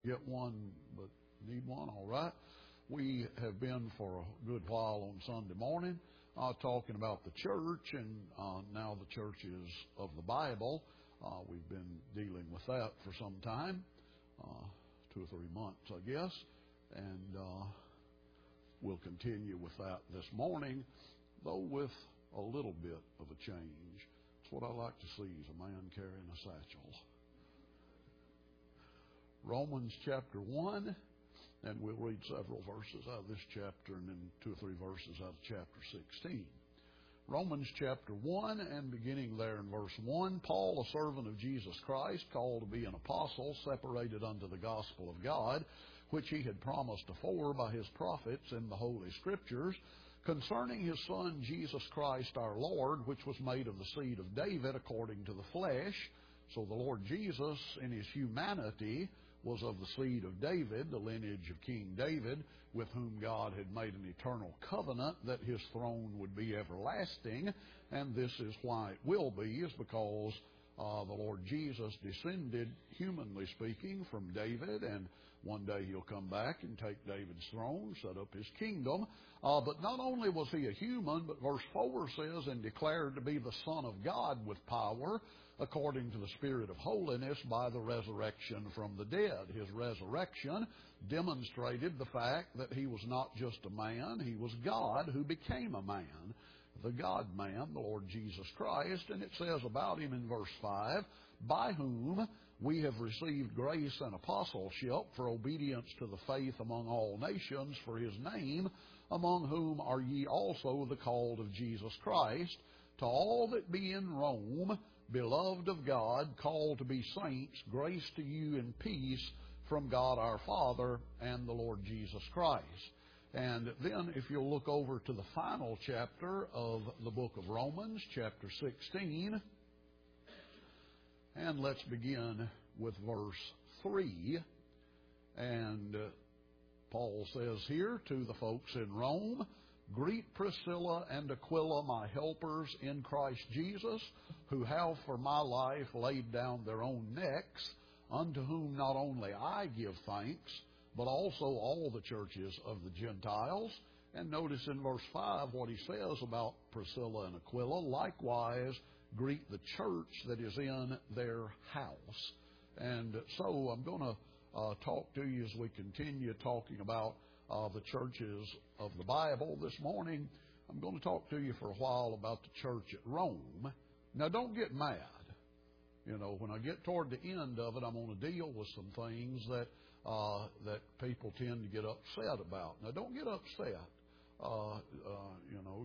Get one, but need one, all right. We have been for a good while on Sunday morning talking about the church, and now the churches of the Bible. We've been dealing with that for some time, 2 or 3 months, I guess, and we'll continue with that this morning, though with a little bit of a change. It's what I like to see is a man carrying a satchel. Romans chapter 1, and we'll read several verses out of this chapter and then 2 or 3 verses out of chapter 16. Romans chapter 1, and beginning there in verse 1, Paul, a servant of Jesus Christ, called to be an apostle, separated unto the gospel of God, which he had promised afore by his prophets in the Holy Scriptures, concerning his Son Jesus Christ our Lord, which was made of the seed of David according to the flesh. So the Lord Jesus, in his humanity, was of the seed of David, the lineage of King David, with whom God had made an eternal covenant that his throne would be everlasting. And this is why it will be, is because the Lord Jesus descended, humanly speaking, from David, and one day he'll come back and take David's throne, set up his kingdom. But not only was he a human, but verse 4 says, and declared to be the Son of God with power, according to the Spirit of holiness, by the resurrection from the dead. His resurrection demonstrated the fact that he was not just a man, he was God who became a man, the God-man, the Lord Jesus Christ. And it says about him in verse 5, by whom we have received grace and apostleship for obedience to the faith among all nations for his name, among whom are ye also the called of Jesus Christ, to all that be in Rome, beloved of God, called to be saints, grace to you and peace from God our Father and the Lord Jesus Christ. And then if you'll look over to the final chapter of the book of Romans, chapter 16, and let's begin with verse 3. And Paul says here to the folks in Rome, greet Priscilla and Aquila, my helpers in Christ Jesus, who have for my life laid down their own necks, unto whom not only I give thanks, but also all the churches of the Gentiles. And notice in verse 5 what he says about Priscilla and Aquila. Likewise, greet the church that is in their house. And so I'm going to talk to you as we continue talking about the churches of the Bible this morning. I'm going to talk to you for a while about the church at Rome. Now, don't get mad. You know, when I get toward the end of it, I'm going to deal with some things that people tend to get upset about. Now, don't get upset. You know,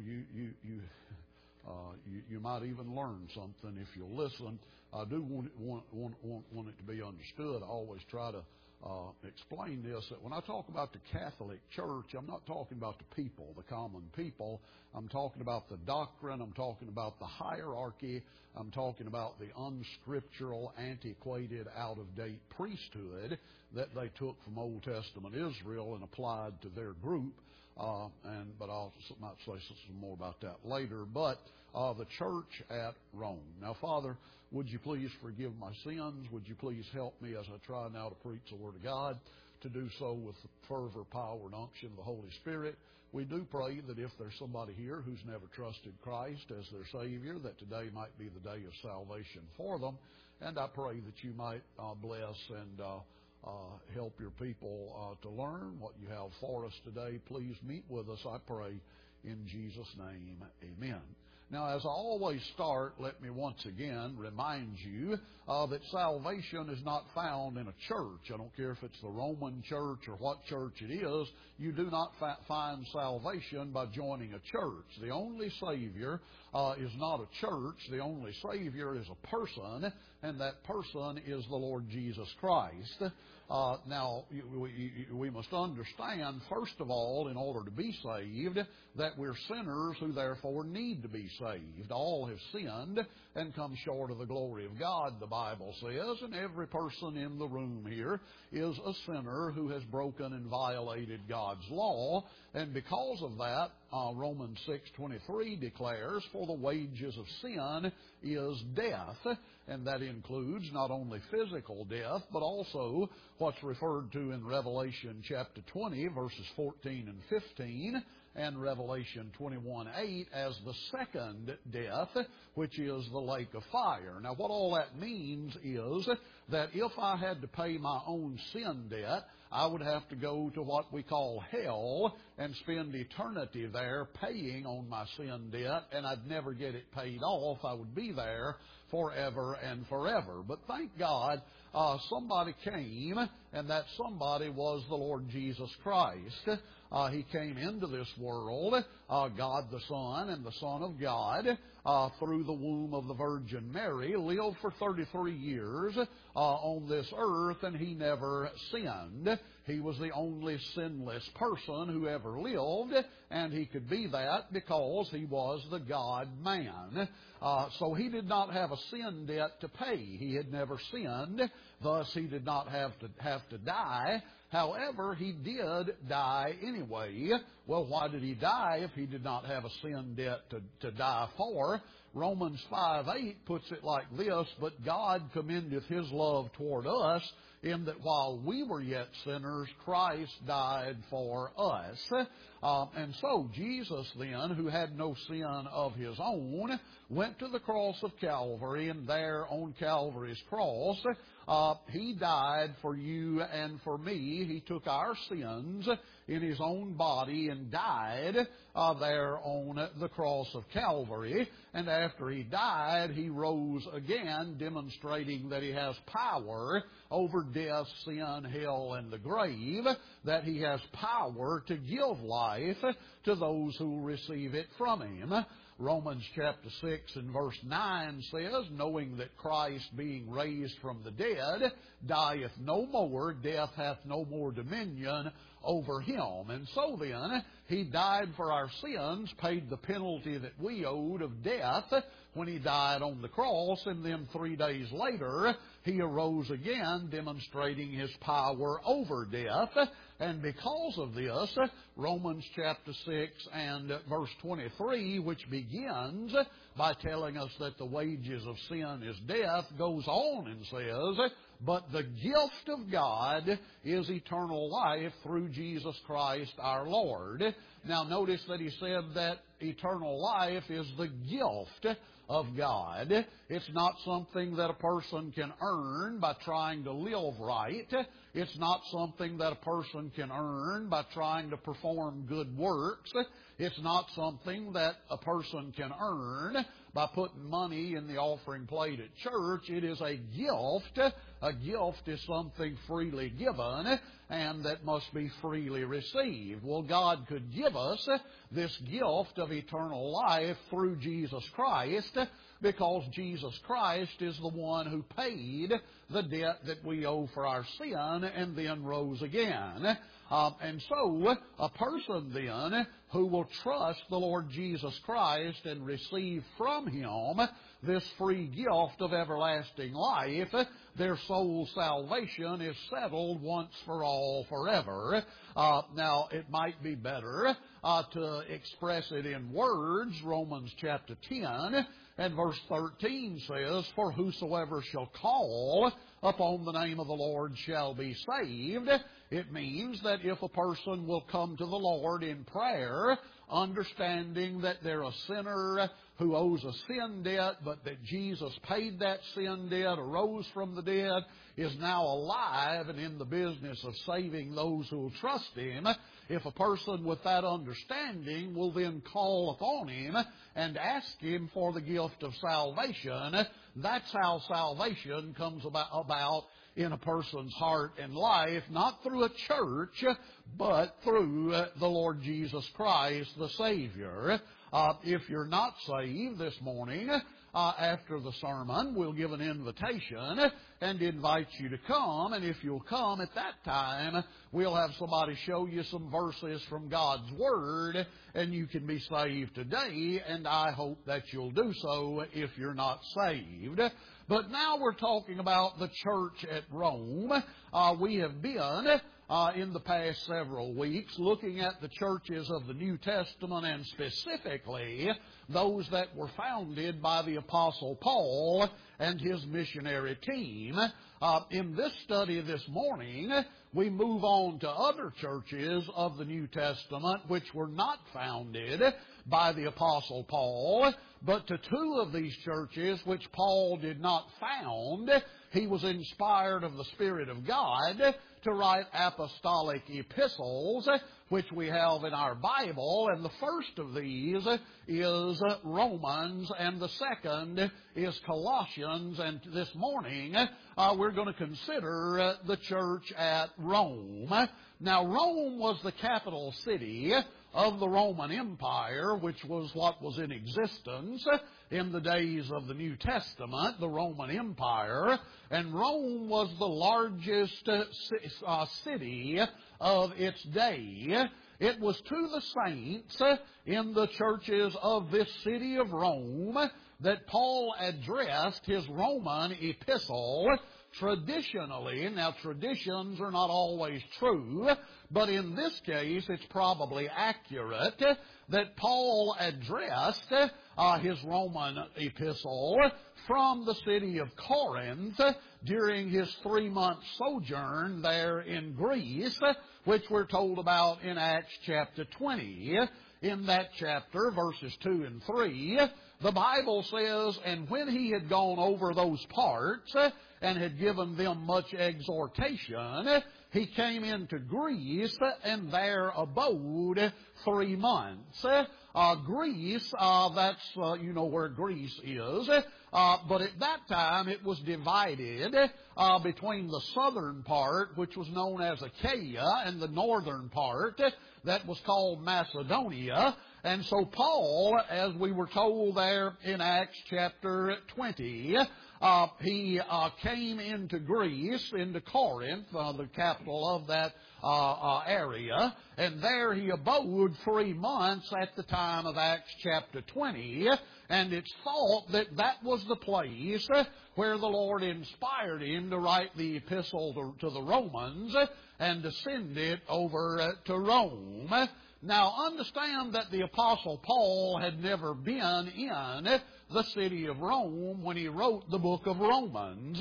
you might even learn something if you'll listen. I do want it to be understood. I always try to explain this, that when I talk about the Catholic Church, I'm not talking about the people, the common people. I'm talking about the doctrine. I'm talking about the hierarchy. I'm talking about the unscriptural, antiquated, out-of-date priesthood that they took from Old Testament Israel and applied to their group. But I might say some more about that later. But the church at Rome. Now, Father, would you please forgive my sins? Would you please help me as I try now to preach the Word of God, to do so with the fervor, power, and unction of the Holy Spirit? We do pray that if there's somebody here who's never trusted Christ as their Savior, that today might be the day of salvation for them. And I pray that you might bless and help your people to learn what you have for us today. Please meet with us, I pray, in Jesus' name. Amen. Now, as I always start, let me once again remind you that salvation is not found in a church. I don't care if it's the Roman church or what church it is. You do not find salvation by joining a church. The only Savior is not a church. The only Savior is a person, and that person is the Lord Jesus Christ. Now, we must understand, first of all, in order to be saved, that we're sinners who therefore need to be saved. All have sinned and come short of the glory of God, the Bible says, and every person in the room here is a sinner who has broken and violated God's law. And because of that, Romans 6:23 declares, for the wages of sin is death. And that includes not only physical death, but also what's referred to in Revelation chapter 20, verses 14 and 15, and Revelation 21:8 as the second death, which is the lake of fire. Now, what all that means is that if I had to pay my own sin debt, I would have to go to what we call hell and spend eternity there paying on my sin debt, and I'd never get it paid off. I would be there forever and forever. But thank God, somebody came, and that somebody was the Lord Jesus Christ. He came into this world, God the Son and the Son of God, through the womb of the Virgin Mary, lived for 33 years on this earth, and He never sinned. He was the only sinless person who ever lived, and He could be that because He was the God-man. So He did not have a sin debt to pay. He had never sinned, thus He did not have to die. However, He did die anyway. Well, why did He die if He did not have a sin debt to die for? Romans 5:8 puts it like this, "But God commendeth His love toward us, in that while we were yet sinners, Christ died for us." And so Jesus then, who had no sin of His own, went to the cross of Calvary, and there on Calvary's cross, He died for you and for me. He took our sins in His own body and died there on the cross of Calvary. And after He died, He rose again, demonstrating that He has power over death, sin, hell, and the grave, that He has power to give life to those who receive it from Him. Romans chapter 6 and verse 9 says, "Knowing that Christ, being raised from the dead, dieth no more, death hath no more dominion over Him." And so then, He died for our sins, paid the penalty that we owed of death when He died on the cross, and then 3 days later, He arose again, demonstrating His power over death. And because of this, Romans chapter 6 and verse 23, which begins by telling us that the wages of sin is death, goes on and says, "But the gift of God is eternal life through Jesus Christ our Lord." Now notice that he said that eternal life is the gift of God. It's not something that a person can earn by trying to live right. It's not something that a person can earn by trying to perform good works. It's not something that a person can earn by putting money in the offering plate at church. It is a gift. A gift is something freely given and that must be freely received. Well, God could give us this gift of eternal life through Jesus Christ, because Jesus Christ is the one who paid the debt that we owe for our sin and then rose again. And so, a person then who will trust the Lord Jesus Christ and receive from Him this free gift of everlasting life, their soul's salvation is settled once for all forever. Now, it might be better to express it in words. Romans chapter 10 and verse 13 says, "For whosoever shall call upon the name of the Lord shall be saved." It means that if a person will come to the Lord in prayer, understanding that they're a sinner who owes a sin debt, but that Jesus paid that sin debt, arose from the dead, is now alive and in the business of saving those who will trust Him, if a person with that understanding will then call upon Him and ask Him for the gift of salvation, that's how salvation comes about in a person's heart and life, not through a church, but through the Lord Jesus Christ, the Savior. If you're not saved this morning, after the sermon, we'll give an invitation, and invite you to come. And if you'll come at that time, we'll have somebody show you some verses from God's Word, and you can be saved today, and I hope that you'll do so if you're not saved. But now we're talking about the church at Rome. We have been in the past several weeks looking at the churches of the New Testament, and specifically those that were founded by the Apostle Paul and his missionary team. In this study this morning, we move on to other churches of the New Testament which were not founded by the Apostle Paul, but to two of these churches which Paul did not found. He was inspired of the Spirit of God to write apostolic epistles, which we have in our Bible, and the first of these is Romans, and the second is Colossians, and this morning we're going to consider the church at Rome. Now, Rome was the capital city of the Roman Empire, which was what was in existence in the days of the New Testament, the Roman Empire, and Rome was the largest city of its day. It was to the saints in the churches of this city of Rome that Paul addressed his Roman epistle. Traditionally, now traditions are not always true, but in this case it's probably accurate that Paul addressed his Roman epistle from the city of Corinth during his 3-month sojourn there in Greece, which we're told about in Acts chapter 20. In that chapter, verses 2 and 3, the Bible says, "And when he had gone over those parts and had given them much exhortation, he came into Greece and there abode 3 months." Greece, that's, you know where Greece is, but at that time it was divided between the southern part, which was known as Achaia, and the northern part that was called Macedonia. And so Paul, as we were told there in Acts chapter 20, he came into Greece, into Corinth, the capital of that area, and there he abode 3 months at the time of Acts chapter 20, and it's thought that that was the place where the Lord inspired him to write the epistle to the Romans and to send it over to Rome. Now, understand that the Apostle Paul had never been in the city of Rome when he wrote the book of Romans.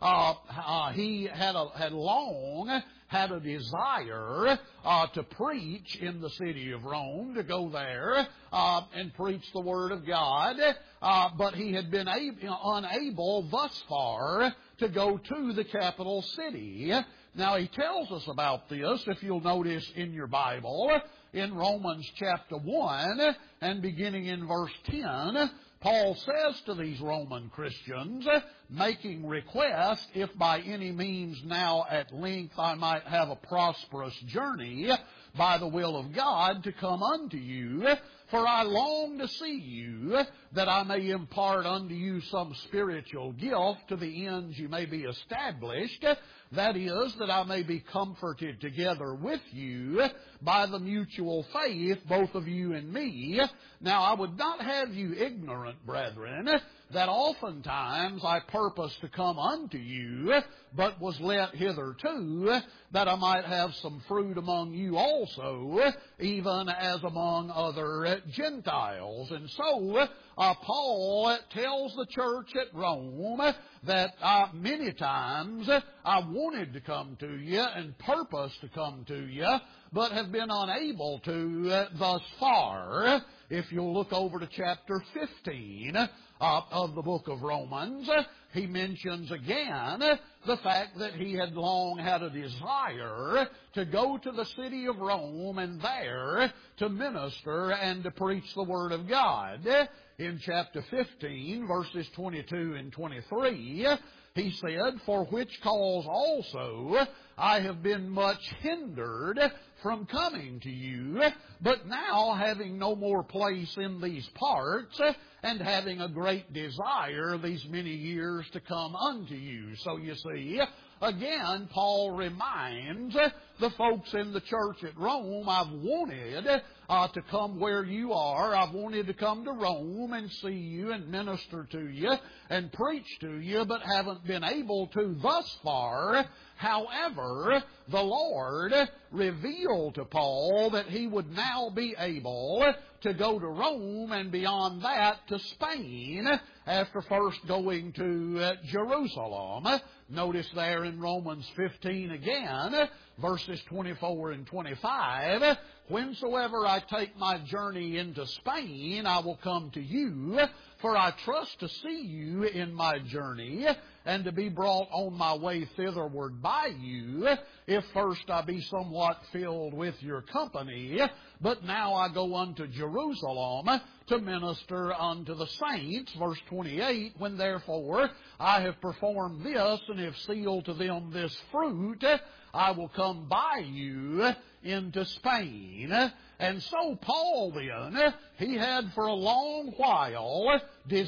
He had long had a desire to preach in the city of Rome, to go there and preach the Word of God, but he had been unable thus far to go to the capital city. Now, he tells us about this, if you'll notice in your Bible, in Romans chapter 1 and beginning in verse 10, Paul says to these Roman Christians, making request, if by any means now at length I might have a prosperous journey by the will of God to come unto you, for I long to see you, that I may impart unto you some spiritual gift to the end you may be established, that is, that I may be comforted together with you by the mutual faith, both of you and me. Now I would not have you ignorant, brethren, that oftentimes I purposed to come unto you, but was let hitherto, that I might have some fruit among you also, even as among other Gentiles. And so Paul tells the church at Rome that many times I wanted to come to you and purposed to come to you, but have been unable to thus far. If you'll look over to chapter 15 of the book of Romans, he mentions again the fact that he had long had a desire to go to the city of Rome and there to minister and to preach the Word of God. In chapter 15, verses 22 and 23, he said, "For which cause also I have been much hindered from coming to you, but now having no more place in these parts, and having a great desire these many years to come unto you." So you see, again, Paul reminds the folks in the church at Rome, I've wanted to come where you are. I've wanted to come to Rome and see you and minister to you and preach to you, but haven't been able to thus far. However, the Lord revealed to Paul that he would now be able to go to Rome and beyond that to Spain after first going to Jerusalem. Notice there in Romans 15 again, verses 24 and 25, "Whensoever I take my journey into Spain, I will come to you, for I trust to see you in my journey, and to be brought on my way thitherward by you, if first I be somewhat filled with your company. But now I go unto Jerusalem to minister unto the saints." Verse 28, "When therefore I have performed this, and have sealed to them this fruit, I will come by you into Spain." And so Paul then, he had for a long while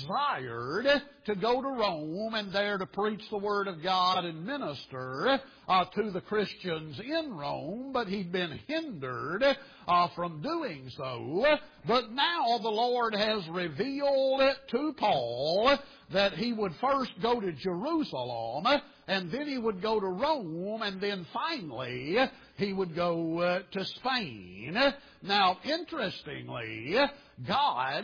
desired to go to Rome and there to preach the Word of God and minister to the Christians in Rome, but he'd been hindered from doing so. But now the Lord has revealed to Paul that he would first go to Jerusalem, and then he would go to Rome, and then finally he would go to Spain. Now, interestingly, God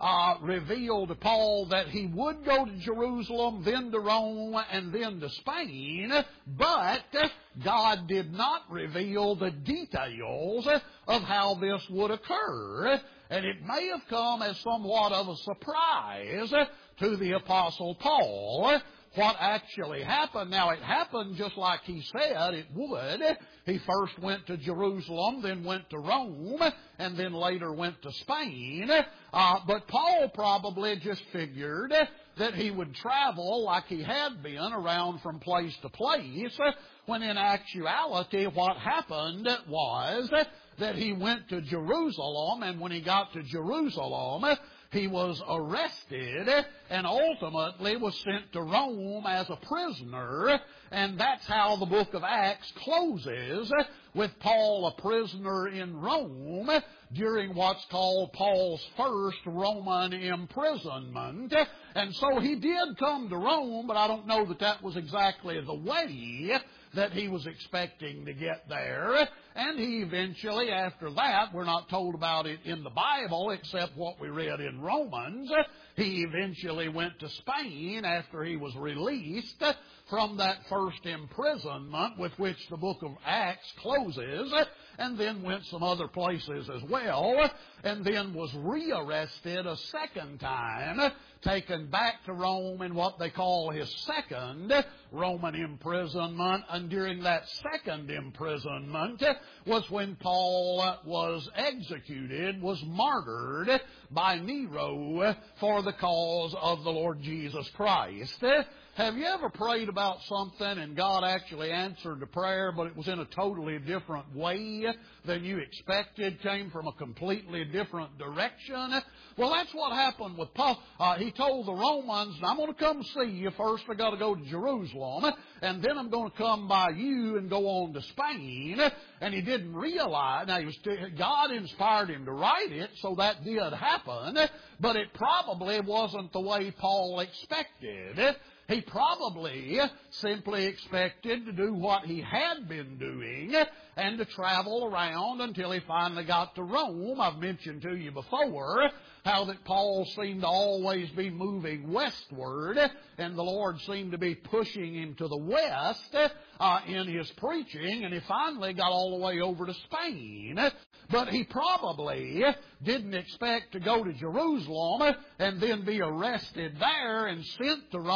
revealed to Paul that he would go to Jerusalem, then to Rome, and then to Spain, but God did not reveal the details of how this would occur. And it may have come as somewhat of a surprise to the Apostle Paul what actually happened. Now, it happened just like he said it would. He first went to Jerusalem, then went to Rome, and then later went to Spain. But Paul probably just figured that he would travel like he had been around from place to place, when in actuality what happened was that he went to Jerusalem, and when he got to Jerusalem, he was arrested and ultimately was sent to Rome as a prisoner. And that's how the book of Acts closes, with Paul a prisoner in Rome during what's called Paul's first Roman imprisonment. And so he did come to Rome, but I don't know that that was exactly the way that he was expecting to get there. And he eventually, after that, we're not told about it in the Bible except what we read in Romans, he eventually went to Spain after he was released from that first imprisonment with which the book of Acts closes, and then went some other places as well, and then was rearrested a second time, taken back to Rome in what they call his second Roman imprisonment. And during that second imprisonment was when Paul was executed, was martyred by Nero for the cause of the Lord Jesus Christ. Have you ever prayed about something and God actually answered the prayer, but it was in a totally different way than you expected, came from a completely different direction? Well, that's what happened with Paul. He told the Romans, "I'm going to come see you. First I got to go to Jerusalem, and then I'm going to come by you and go on to Spain." And he didn't realize, now God inspired him to write it, so that did happen, but it probably wasn't the way Paul expected. He probably simply expected to do what he had been doing and to travel around until he finally got to Rome. I've mentioned to you before how that Paul seemed to always be moving westward, and the Lord seemed to be pushing him to the west in his preaching, and he finally got all the way over to Spain. But he probably didn't expect to go to Jerusalem and then be arrested there and sent to Rome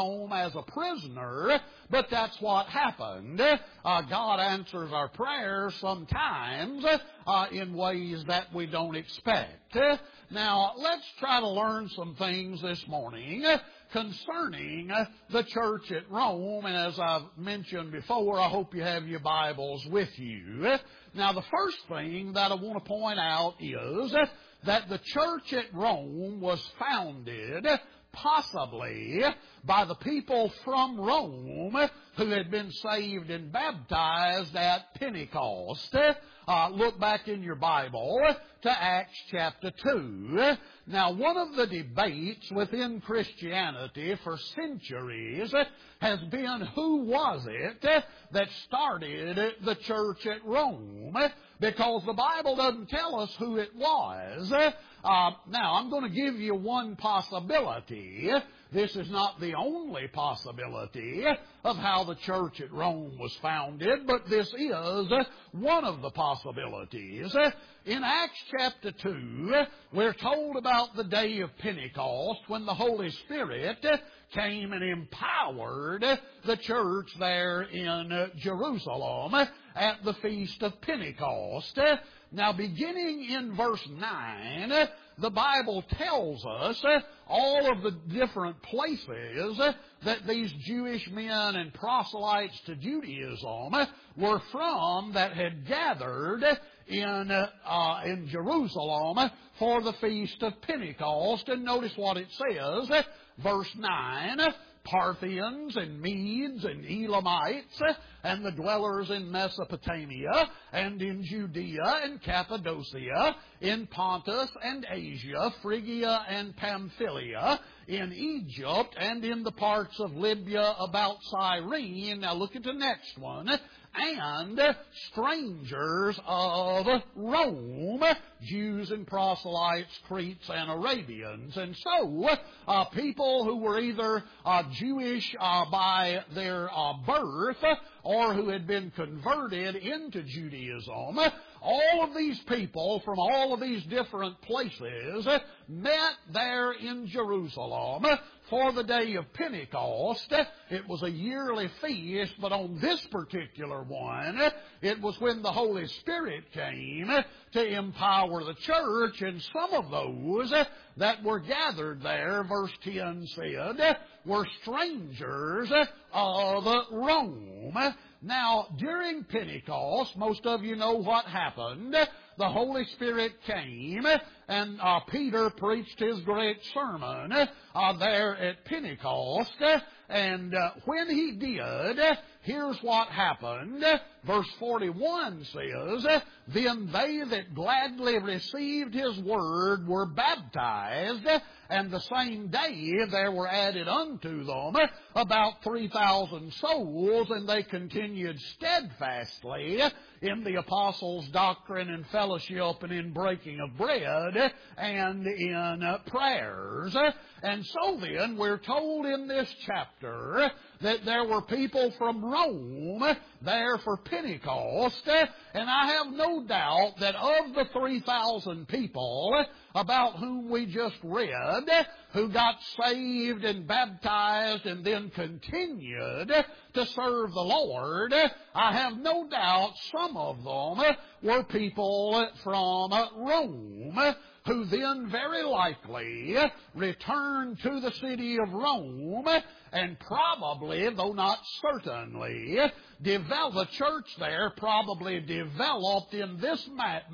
as a prisoner, but that's what happened. God answers our prayers sometimes in ways that we don't expect. Now, let's try to learn some things this morning concerning the church at Rome. And as I've mentioned before, I hope you have your Bibles with you. Now, the first thing that I want to point out is that the church at Rome was founded possibly by the people from Rome who had been saved and baptized at Pentecost. Look back in your Bible to Acts chapter 2. Now, one of the debates within Christianity for centuries has been who was it that started the church at Rome, because the Bible doesn't tell us who it was. Now, I'm going to give you one possibility. This is not the only possibility of how the church at Rome was founded, but this is one of the possibilities. In Acts chapter 2, we're told about the day of Pentecost when the Holy Spirit came and empowered the church there in Jerusalem at the Feast of Pentecost. Now, beginning in verse 9, the Bible tells us all of the different places that these Jewish men and proselytes to Judaism were from that had gathered in Jerusalem for the Feast of Pentecost. And notice what it says, verse 9, Parthians and Medes and Elamites and the dwellers in Mesopotamia and in Judea and Cappadocia, in Pontus and Asia, Phrygia and Pamphylia, in Egypt and in the parts of Libya about Cyrene. Now look at the next one. And strangers of Rome, Jews and proselytes, Cretes and Arabians. And so, people who were either Jewish by their birth or who had been converted into Judaism, all of these people from all of these different places met there in Jerusalem for the day of Pentecost. It was a yearly feast, but on this particular one, it was when the Holy Spirit came to empower the church, and some of those that were gathered there, verse 10 said, were strangers of Rome. Now, during Pentecost, most of you know what happened. The Holy Spirit came, and Peter preached his great sermon there at Pentecost. And when he did, here's what happened. Verse 41 says, Then they that gladly received his word were baptized, and the same day there were added unto them about 3,000 souls, and they continued steadfastly in the apostles' doctrine and fellowship and in breaking of bread and in prayers. And so then, we're told in this chapter that there were people from Rome there for Pentecost, and I have no doubt that of the 3,000 people about whom we just read, who got saved and baptized and then continued to serve the Lord, I have no doubt some of them were people from Rome, who then very likely returned to the city of Rome and probably, though not certainly, the church there probably developed in this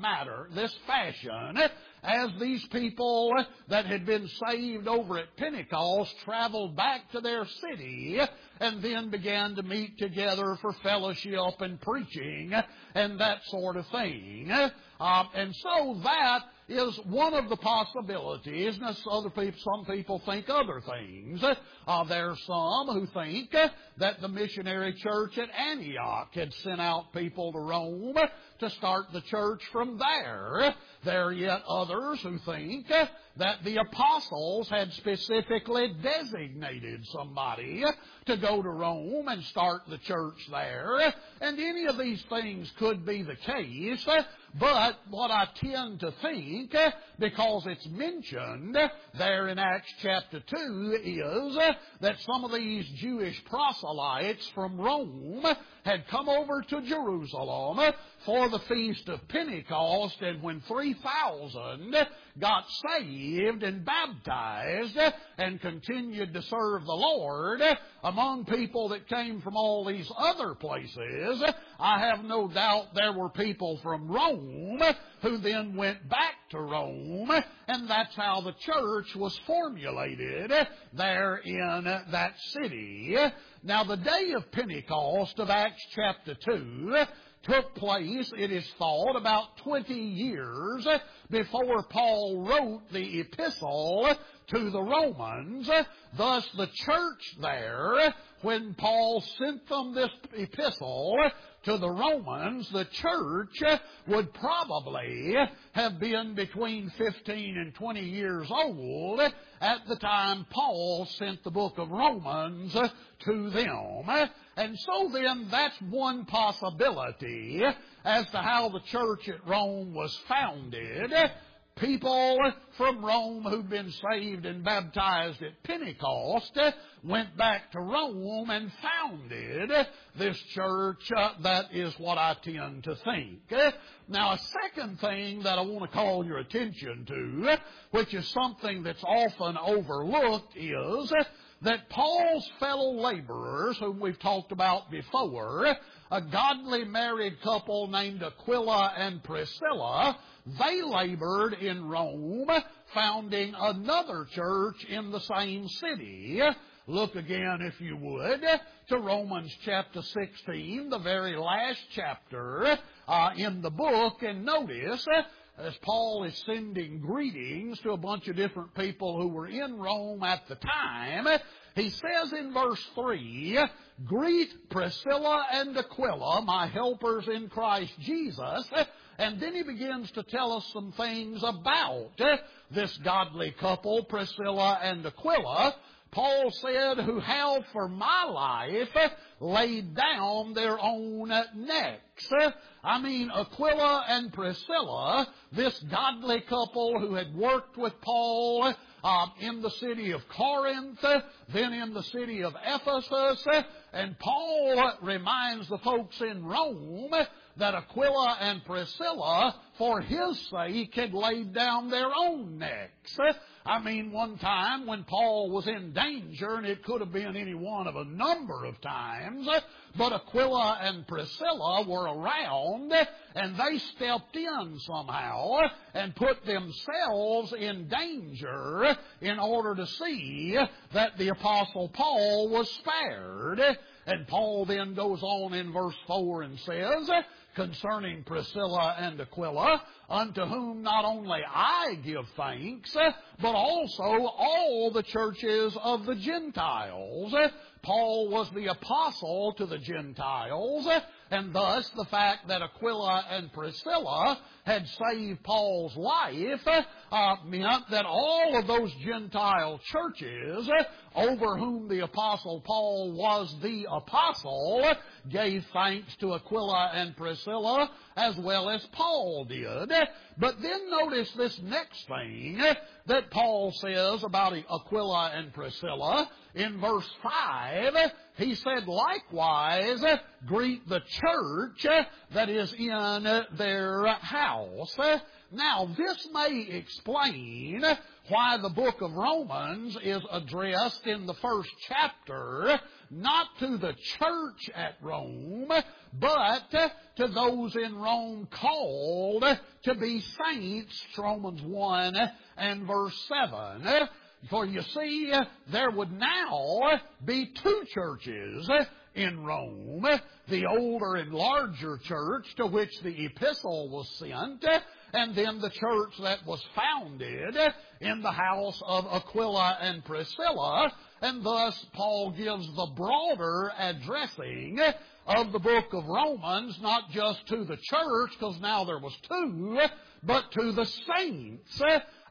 fashion, as these people that had been saved over at Pentecost traveled back to their city and then began to meet together for fellowship and preaching and that sort of thing. And so that is one of the possibilities. Now, some people think other things. There are some who think that the missionary church at Antioch had sent out people to Rome to start the church from there. There are yet others who think that the apostles had specifically designated somebody to go to Rome and start the church there. And any of these things could be the case, But what I tend to think, because it's mentioned there in Acts chapter 2, is that some of these Jewish proselytes from Rome had come over to Jerusalem for the Feast of Pentecost, and when 3,000 got saved and baptized and continued to serve the Lord among people that came from all these other places, I have no doubt there were people from Rome who then went back to Rome, and that's how the church was formulated there in that city. Now, the day of Pentecost of Acts chapter 2 took place, it is thought, about 20 years before Paul wrote the epistle to the Romans. Thus, the church there, when Paul sent them this epistle to the Romans, the church would probably have been between 15 and 20 years old at the time Paul sent the book of Romans to them. And so then, that's one possibility as to how the church at Rome was founded. People from Rome who'd been saved and baptized at Pentecost went back to Rome and founded this church. That is what I tend to think. Now, a second thing that I want to call your attention to, which is something that's often overlooked, is that Paul's fellow laborers, whom we've talked about before, a godly married couple named Aquila and Priscilla, they labored in Rome, founding another church in the same city. Look again, if you would, to Romans chapter 16, the very last chapter in the book, and notice, as Paul is sending greetings to a bunch of different people who were in Rome at the time, he says in verse 3, "Greet Priscilla and Aquila, my helpers in Christ Jesus." And then he begins to tell us some things about this godly couple, Priscilla and Aquila. Paul said, "Who have for my life laid down their own necks." I mean, Aquila and Priscilla, this godly couple who had worked with Paul in the city of Corinth, then in the city of Ephesus, and Paul reminds the folks in Rome that Aquila and Priscilla, for his sake, had laid down their own necks. I mean, one time when Paul was in danger, and it could have been any one of a number of times, but Aquila and Priscilla were around, and they stepped in somehow and put themselves in danger in order to see that the Apostle Paul was spared. And Paul then goes on in verse 4 and says, concerning Priscilla and Aquila, unto whom not only I give thanks, but also all the churches of the Gentiles. Paul was the apostle to the Gentiles, and thus the fact that Aquila and Priscilla had saved Paul's life meant that all of those Gentile churches over whom the Apostle Paul was the apostle gave thanks to Aquila and Priscilla as well as Paul did. But then notice this next thing that Paul says about Aquila and Priscilla. In verse 5, he said, likewise, greet the church that is in their house. Now, this may explain why the book of Romans is addressed in the first chapter, not to the church at Rome, but to those in Rome called to be saints, Romans 1 and verse 7. For you see, there would now be two churches in Rome, the older and larger church to which the epistle was sent, and then the church that was founded in the house of Aquila and Priscilla. And thus Paul gives the broader addressing of the book of Romans, not just to the church, because now there was two, but to the saints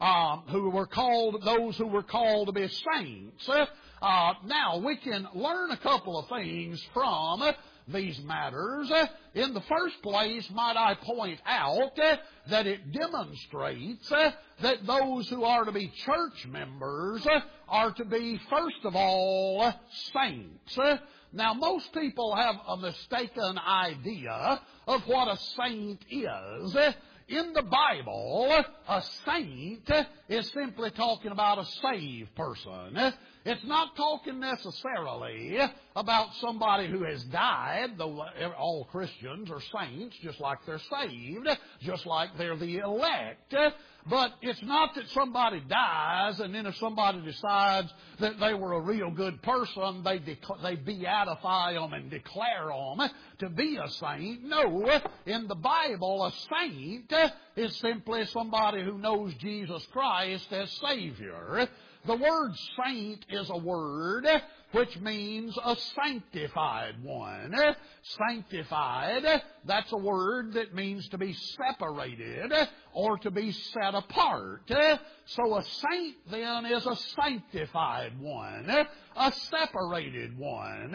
who were called, those who were called to be saints. Now, we can learn a couple of things from these matters. In the first place, might I point out that it demonstrates that those who are to be church members are to be, first of all, saints. Now, most people have a mistaken idea of what a saint is. In the Bible, a saint is simply talking about a saved person. It's not talking necessarily about somebody who has died, though all Christians are saints, just like they're saved, just like they're the elect. But it's not that somebody dies and then if somebody decides that they were a real good person, they beatify them and declare them to be a saint. No, in the Bible, a saint is simply somebody who knows Jesus Christ as Savior. The word saint is a word which means a sanctified one. Sanctified, that's a word that means to be separated or to be set apart. So a saint then is a sanctified one, a separated one.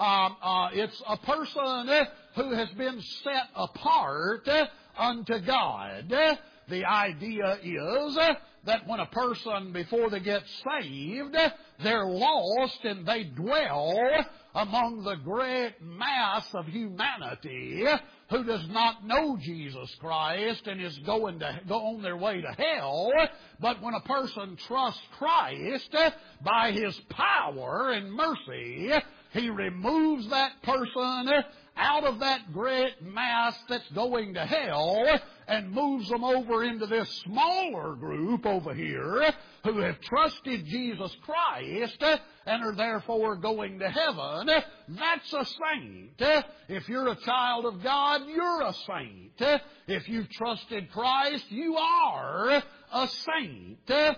It's a person who has been set apart unto God. The idea is that when a person, before they get saved, they're lost and they dwell among the great mass of humanity who does not know Jesus Christ and is going to go on their way to hell. But when a person trusts Christ, by His power and mercy, He removes that person out of that great mass that's going to hell and moves them over into this smaller group over here who have trusted Jesus Christ and are therefore going to heaven. That's a saint. If you're a child of God, you're a saint. If you've trusted Christ, you are a saint.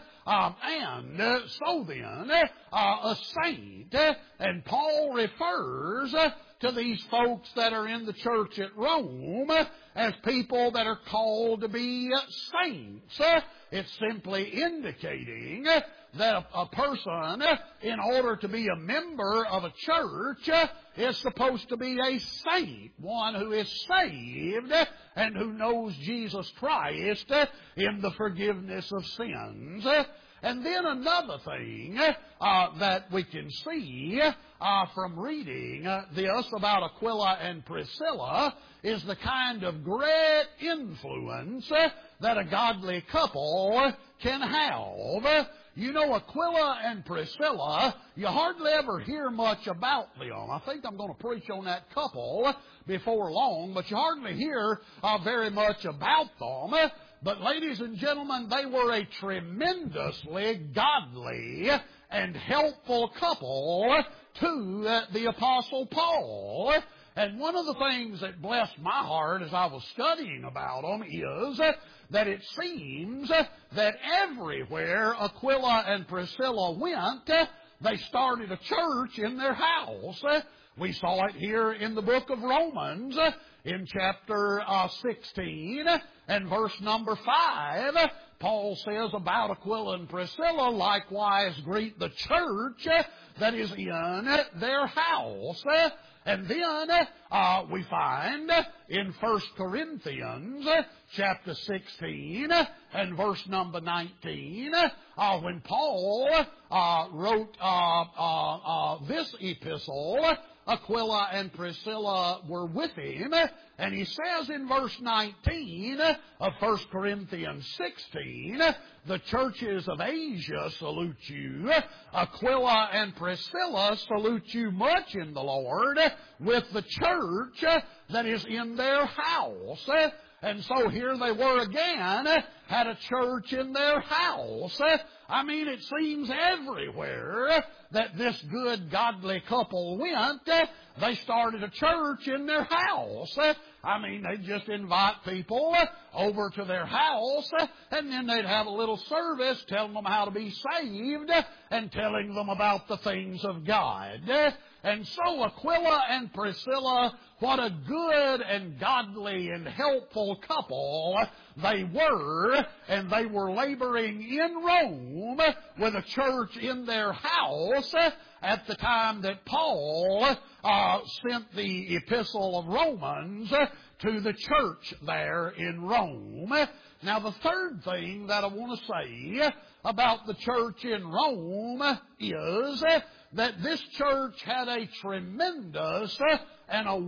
And so then, a saint, and Paul refers to these folks that are in the church at Rome as people that are called to be saints. It's simply indicating that a person, in order to be a member of a church, is supposed to be a saint, one who is saved and who knows Jesus Christ in the forgiveness of sins. And then another thing that we can see from reading this about Aquila and Priscilla is the kind of great influence that a godly couple can have. You know, Aquila and Priscilla, you hardly ever hear much about them. I think I'm going to preach on that couple before long, but you hardly hear very much about them. But ladies and gentlemen, they were a tremendously godly and helpful couple to the Apostle Paul. And one of the things that blessed my heart as I was studying about them is that it seems that everywhere Aquila and Priscilla went, they started a church in their house. We saw it here in the book of Romans in chapter 16 and verse number 5. Paul says about Aquila and Priscilla, likewise greet the church that is in their house. And then we find in 1 Corinthians chapter 16 and verse number 19, when Paul wrote this epistle, Aquila and Priscilla were with him, and he says in verse 19 of 1 Corinthians 16, the churches of Asia salute you. Aquila and Priscilla salute you much in the Lord with the church that is in their house. And so here they were again, had a church in their house. I mean, it seems everywhere that this good, godly couple went, they started a church in their house. I mean, they'd just invite people over to their house, and then they'd have a little service telling them how to be saved and telling them about the things of God. And so Aquila and Priscilla, what a good and godly and helpful couple they were, and they were laboring in Rome with a church in their house, at the time that Paul sent the epistle of Romans to the church there in Rome. Now, the third thing that I want to say about the church in Rome is that this church had a tremendous and a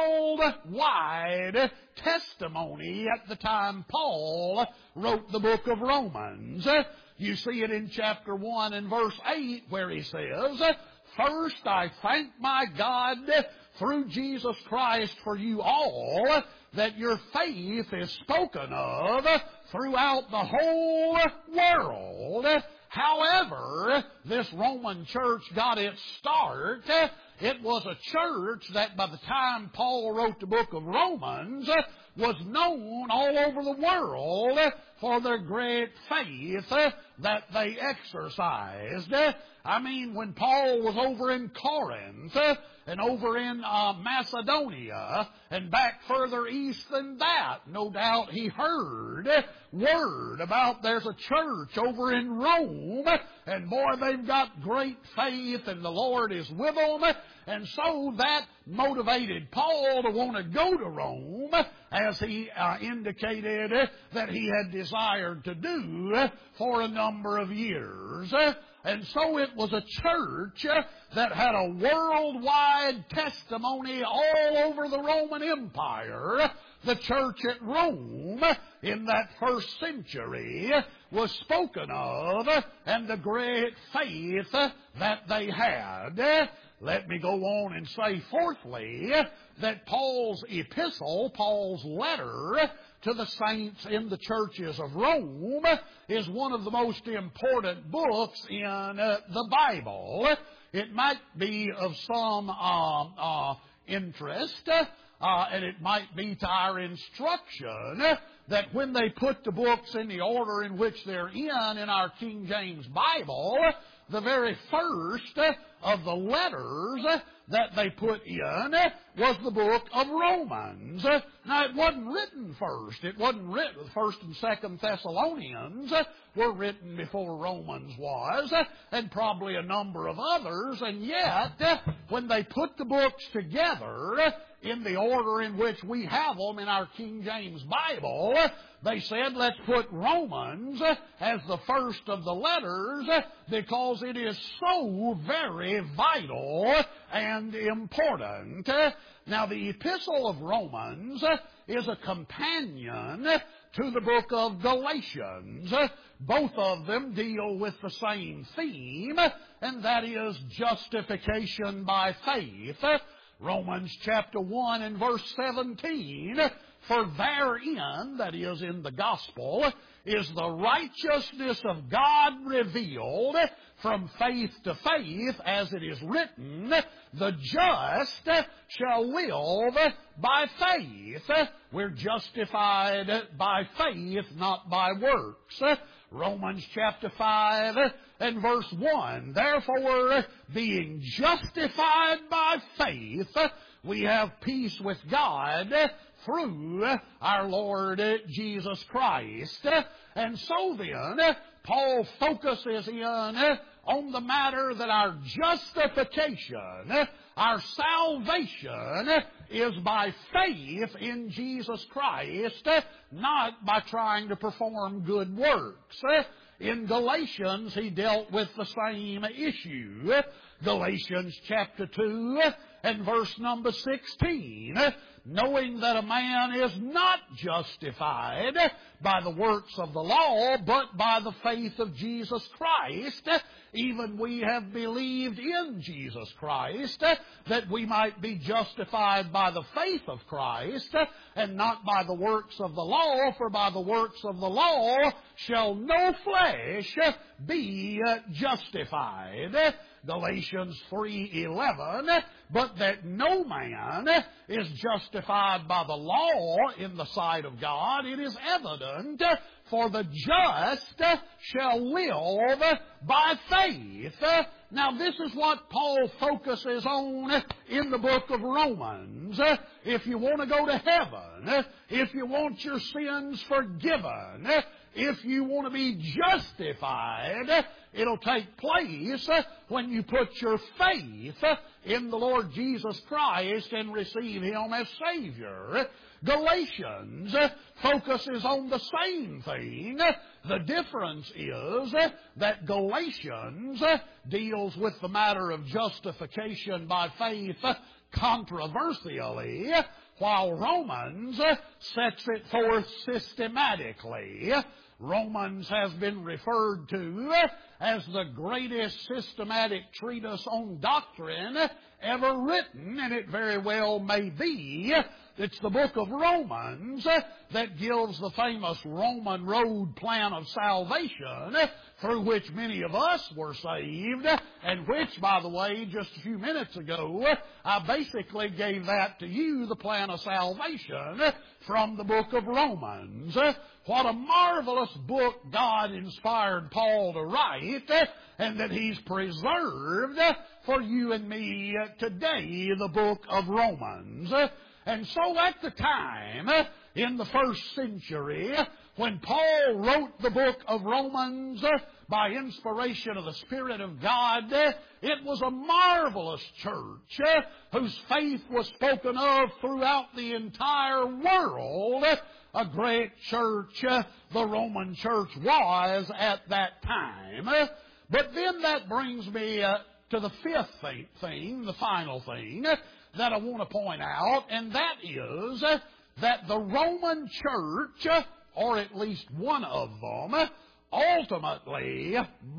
worldwide testimony at the time Paul wrote the book of Romans. You see it in chapter 1 and verse 8 where he says, "First I thank my God through Jesus Christ for you all, that your faith is spoken of throughout the whole world." However, this Roman church got its start. It was a church that by the time Paul wrote the book of Romans was known all over the world for their great faith that they exercised. I mean, when Paul was over in Corinth and over in Macedonia and back further east than that, no doubt he heard word about there's a church over in Rome, and boy, they've got great faith and the Lord is with them. And so that motivated Paul to want to go to Rome, as he indicated that he had desired to do for a number of years. And so it was a church that had a worldwide testimony all over the Roman Empire. The church at Rome in that first century was spoken of, and the great faith that they had. Let me go on and say, fourthly, that Paul's epistle, Paul's letter to the saints in the churches of Rome, is one of the most important books in the Bible. It might be of some interest, and it might be to our instruction, that when they put the books in the order in which they're in our King James Bible, the very first of the letters that they put in was the book of Romans. Now, it wasn't written first. It wasn't written. 1st and 2nd Thessalonians were written before Romans was, and probably a number of others. And yet, when they put the books together in the order in which we have them in our King James Bible, they said, let's put Romans as the first of the letters because it is so very vital and important. Now, the Epistle of Romans is a companion to the book of Galatians. Both of them deal with the same theme, and that is justification by faith. Romans chapter 1 and verse 17, "For therein," that is in the gospel, "is the righteousness of God revealed from faith to faith, as it is written, the just shall live by faith." We're justified by faith, not by works. Romans chapter 5 and verse 1, "Therefore, being justified by faith, we have peace with God through our Lord Jesus Christ." And so then, Paul focuses in on the matter that our justification, our salvation, is by faith in Jesus Christ, not by trying to perform good works. In Galatians, he dealt with the same issue. Galatians chapter 2 and verse number 16, "Knowing that a man is not justified by the works of the law, but by the faith of Jesus Christ, even we have believed in Jesus Christ, that we might be justified by the faith of Christ, and not by the works of the law, for by the works of the law shall no flesh be justified." Galatians 3:11, "But that no man is justified by the law in the sight of God, it is evident, for the just shall live by faith." Now, this is what Paul focuses on in the book of Romans. If you want to go to heaven, if you want your sins forgiven, if you want to be justified, it'll take place when you put your faith in the Lord Jesus Christ and receive Him as Savior. Galatians focuses on the same thing. The difference is that Galatians deals with the matter of justification by faith controversially, while Romans sets it forth systematically. Romans has been referred to as the greatest systematic treatise on doctrine ever written, and it very well may be. It's the book of Romans that gives the famous Roman road plan of salvation through which many of us were saved, and which, by the way, just a few minutes ago, I basically gave that to you, the plan of salvation, from the book of Romans. What a marvelous book God inspired Paul to write, and that He's preserved for you and me today, the book of Romans. And so at the time, in the first century, when Paul wrote the book of Romans by inspiration of the Spirit of God, it was a marvelous church whose faith was spoken of throughout the entire world. A great church the Roman church was at that time. But then that brings me to the fifth thing, the final thing that I want to point out, and that is that the Roman church, or at least one of them, ultimately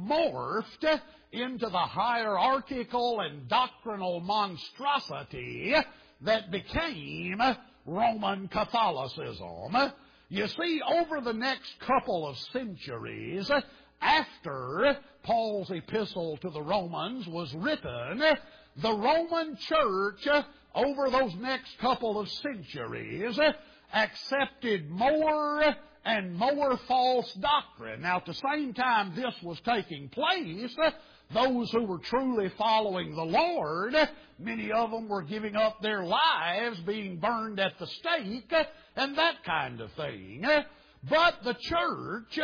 morphed into the hierarchical and doctrinal monstrosity that became Roman Catholicism. You see, over the next couple of centuries, after Paul's epistle to the Romans was written, the Roman church, over those next couple of centuries, accepted more and more false doctrine. Now, at the same time this was taking place, those who were truly following the Lord, many of them were giving up their lives, being burned at the stake, and that kind of thing. But the church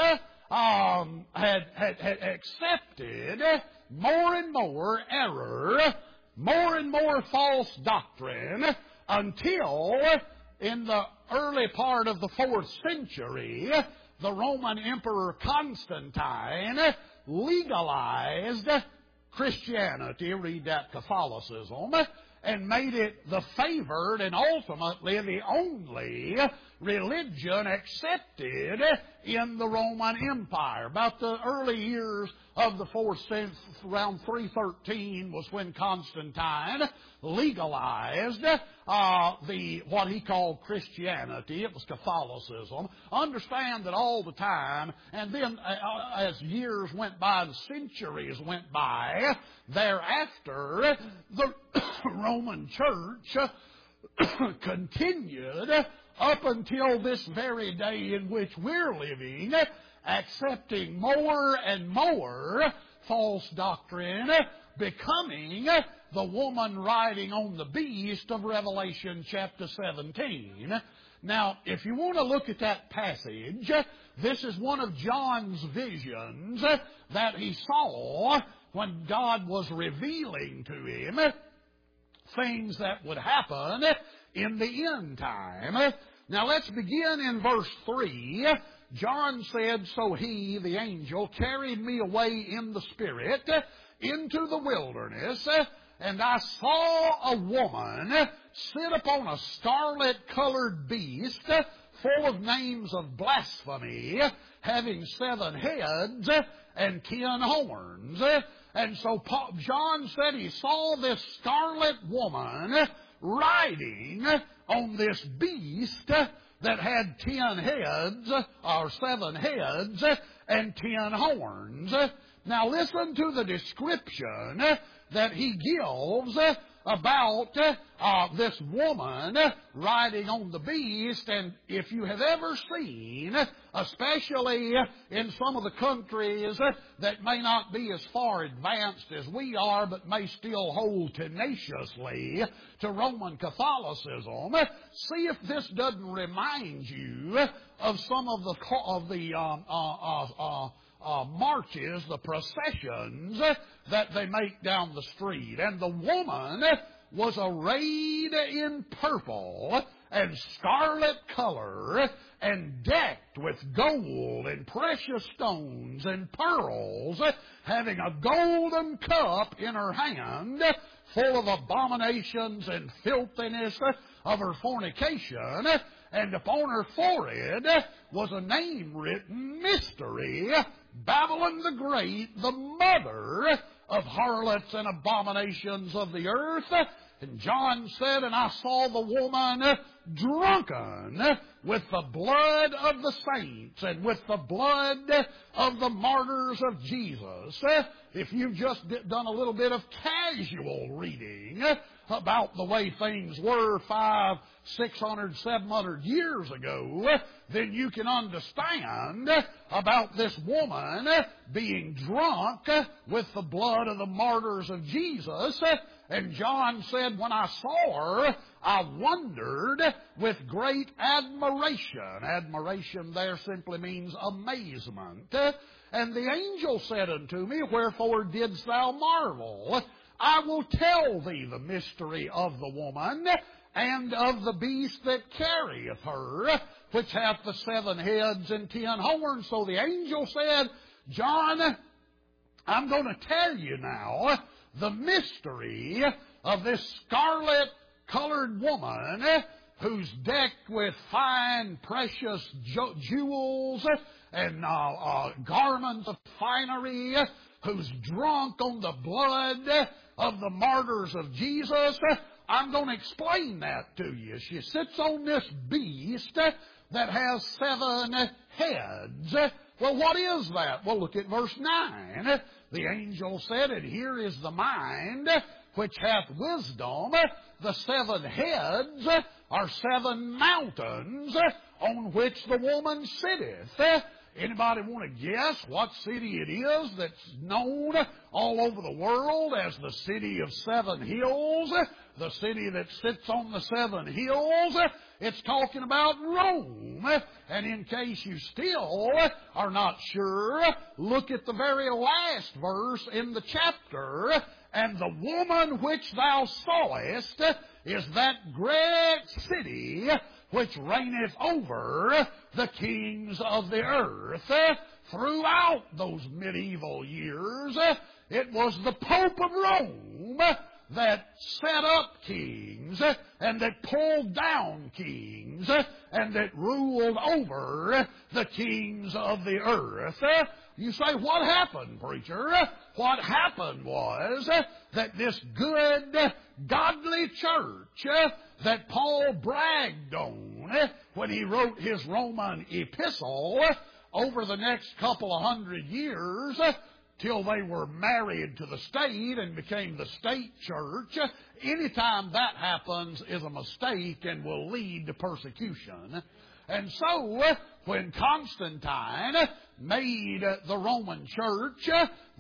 had accepted more and more error, more and more false doctrine, until in the early part of the 4th century, the Roman Emperor Constantine legalized Christianity, read that Catholicism, and made it the favored and ultimately the only religion accepted in the Roman Empire. About the early years of the 4th century, around 313 was when Constantine legalized what he called Christianity. It was Catholicism. Understand that all the time, and then as years went by and centuries went by, thereafter, the Roman Church continued up until this very day in which we're living, accepting more and more false doctrine, becoming the woman riding on the beast of Revelation chapter 17. Now, if you want to look at that passage, this is one of John's visions that he saw when God was revealing to him things that would happen in the end time. Now let's begin in verse 3. John said, "So he, the angel, carried me away in the Spirit into the wilderness, and I saw a woman sit upon a scarlet-colored beast, full of names of blasphemy, having 7 heads and 10 horns." And so John said he saw this scarlet woman riding on this beast that had 10 heads, or 7 heads, and 10 horns. Now listen to the description that he gives about this woman riding on the beast. And if you have ever seen, especially in some of the countries that may not be as far advanced as we are, but may still hold tenaciously to Roman Catholicism, see if this doesn't remind you of some of the marches, the processions that they make down the street. And the woman was arrayed in purple and scarlet color and decked with gold and precious stones and pearls, having a golden cup in her hand full of abominations and filthiness of her fornication. And upon her forehead was a name written, Mystery, Babylon the Great, the mother of harlots and abominations of the earth. And John said, and I saw the woman drunken with the blood of the saints and with the blood of the martyrs of Jesus. If you've just done a little bit of casual reading about the way things were 500, 600, 700 years ago, then you can understand about this woman being drunk with the blood of the martyrs of Jesus. And John said, when I saw her, I wondered with great admiration. Admiration there simply means amazement. And the angel said unto me, Wherefore didst thou marvel? I will tell thee the mystery of the woman and of the beast that carrieth her, which hath the 7 heads and 10 horns. So the angel said, John, I'm going to tell you now the mystery of this scarlet-colored woman who's decked with fine, precious jewels and garments of finery, who's drunk on the blood of the martyrs of Jesus. I'm going to explain that to you. She sits on this beast that has 7 heads. Well, what is that? Well, look at verse 9. The angel said, And here is the mind which hath wisdom. The 7 heads are 7 mountains on which the woman sitteth. Anybody want to guess what city it is that's known all over the world as the city of 7 hills? The city that sits on the 7 hills? It's talking about Rome. And in case you still are not sure, look at the very last verse in the chapter. And the woman which thou sawest is that great city which reigneth over the kings of the earth. Throughout those medieval years, it was the Pope of Rome that set up kings and that pulled down kings and that ruled over the kings of the earth. You say, what happened, preacher? What happened was that this good, godly church that Paul bragged on when he wrote his Roman epistle over the next couple of 100 years till they were married to the state and became the state church. Anytime that happens is a mistake and will lead to persecution. And so, when Constantine made the Roman church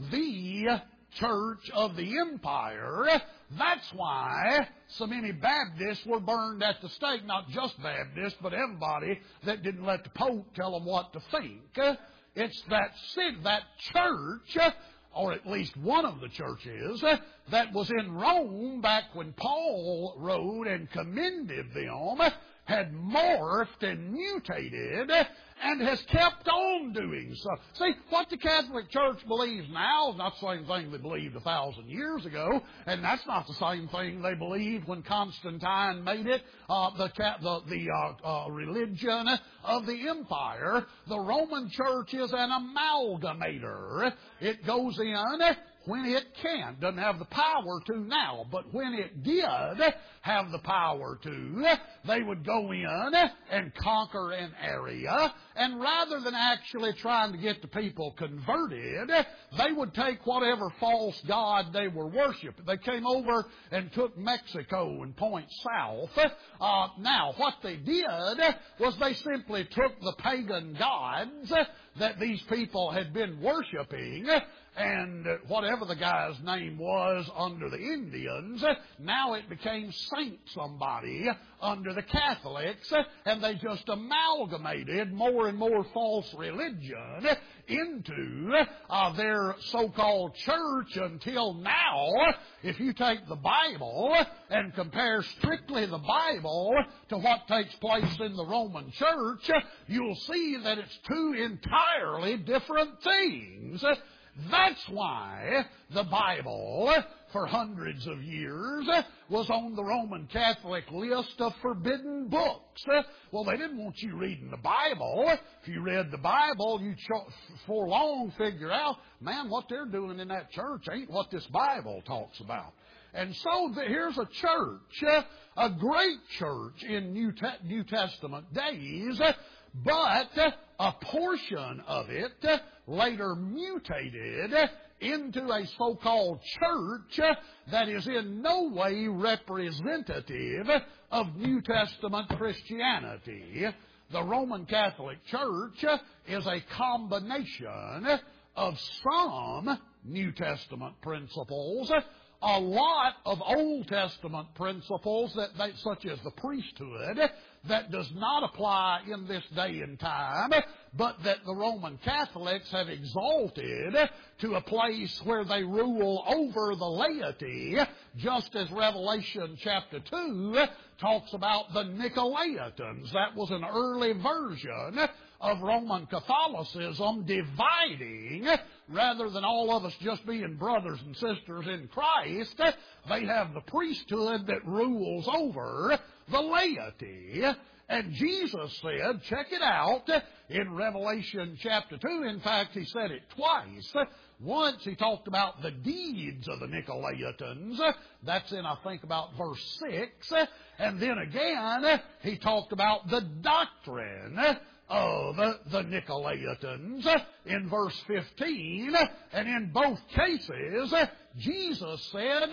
the church of the empire, that's why so many Baptists were burned at the stake. Not just Baptists, but everybody that didn't let the Pope tell them what to think. It's that church, or at least one of the churches, that was in Rome back when Paul wrote and commended them, had morphed and mutated and has kept on doing so. See, what the Catholic Church believes now is not the same thing they believed 1,000 years ago, and that's not the same thing they believed when Constantine made it the religion of the empire. The Roman Church is an amalgamator. It goes in when it can, doesn't have the power to now, but when it did have the power to, they would go in and conquer an area, and rather than actually trying to get the people converted, they would take whatever false god they were worshiping. They came over and took Mexico and point south. Now, what they did was they simply took the pagan gods that these people had been worshiping, and whatever the guy's name was under the Indians, now it became Saint somebody under the Catholics, and they just amalgamated more and more false religion into their so-called church until now, if you take the Bible and compare strictly the Bible to what takes place in the Roman church, you'll see that it's two entirely different things. That's why the Bible, for hundreds of years, was on the Roman Catholic list of forbidden books. Well, they didn't want you reading the Bible. If you read the Bible, you'd for long figure out, man, what they're doing in that church ain't what this Bible talks about. And so here's a church, a great church in New Testament days, but a portion of it later mutated into a so-called church that is in no way representative of New Testament Christianity. The Roman Catholic Church is a combination of some New Testament principles, a lot of Old Testament principles, such as the priesthood, that does not apply in this day and time, but that the Roman Catholics have exalted to a place where they rule over the laity, just as Revelation chapter 2 talks about the Nicolaitans. That was an early version of Roman Catholicism dividing, rather than all of us just being brothers and sisters in Christ. They have the priesthood that rules over the laity. And Jesus said, check it out, in Revelation chapter 2. In fact, he said it twice. Once he talked about the deeds of the Nicolaitans. That's in, I think, about verse 6. And then again, he talked about the doctrine of the Nicolaitans in verse 15. And in both cases, Jesus said,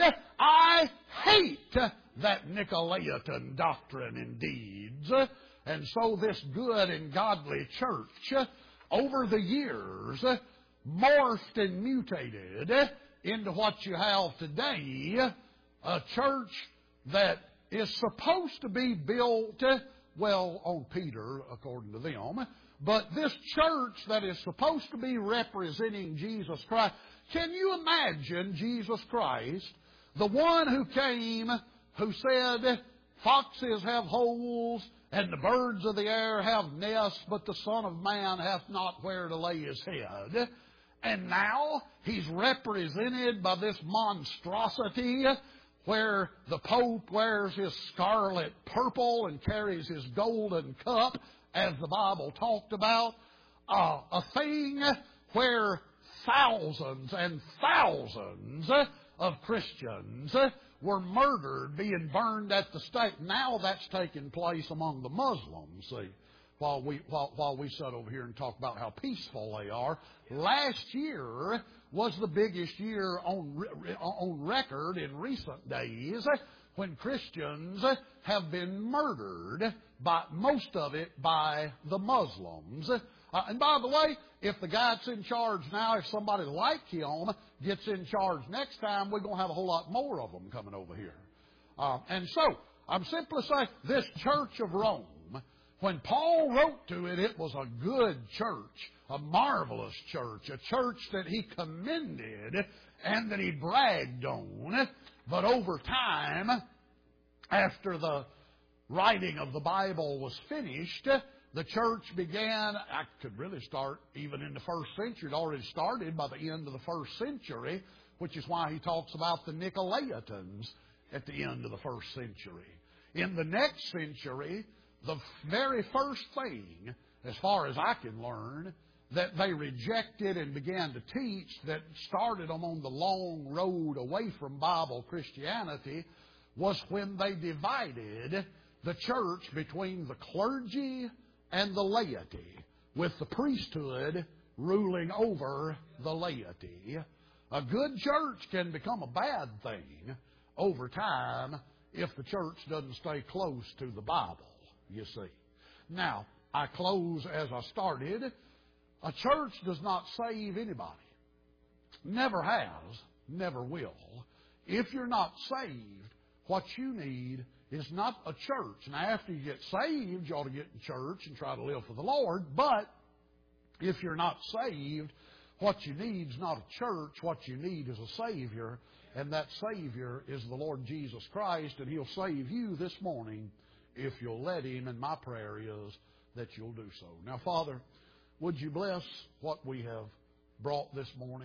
I hate that Nicolaitan doctrine and deeds. And so this good and godly church, over the years, morphed and mutated into what you have today, a church that is supposed to be built, well, on Peter, according to them, but this church that is supposed to be representing Jesus Christ. Can you imagine Jesus Christ, the one who came, who said, foxes have holes, and the birds of the air have nests, but the Son of Man hath not where to lay his head. And now he's represented by this monstrosity where the Pope wears his scarlet purple and carries his golden cup, as the Bible talked about. A thing where thousands and thousands of Christians were murdered, being burned at the stake. Now that's taking place among the Muslims, see, while we sit over here and talk about how peaceful they are. Last year was the biggest year on record in recent days when Christians have been murdered, most of it by the Muslims. And by the way, if the guy that's in charge now, if somebody like him gets in charge next time, we're going to have a whole lot more of them coming over here. And so, I'm simply saying, this Church of Rome, when Paul wrote to it, it was a good church, a marvelous church, a church that he commended and that he bragged on. But over time, after the writing of the Bible was finished, the church began, I could really start even in the first century. It already started by the end of the first century, which is why he talks about the Nicolaitans at the end of the first century. In the next century, the very first thing, as far as I can learn, that they rejected and began to teach that started them on the long road away from Bible Christianity was when they divided the church between the clergy and the laity, with the priesthood ruling over the laity. A good church can become a bad thing over time if the church doesn't stay close to the Bible, you see. Now, I close as I started. A church does not save anybody. Never has, never will. If you're not saved, what you need is not a church. Now, after you get saved, you ought to get in church and try to live for the Lord. But if you're not saved, what you need is not a church. What you need is a Savior. And that Savior is the Lord Jesus Christ. And He'll save you this morning if you'll let Him. And my prayer is that you'll do so. Now, Father, would you bless what we have brought this morning?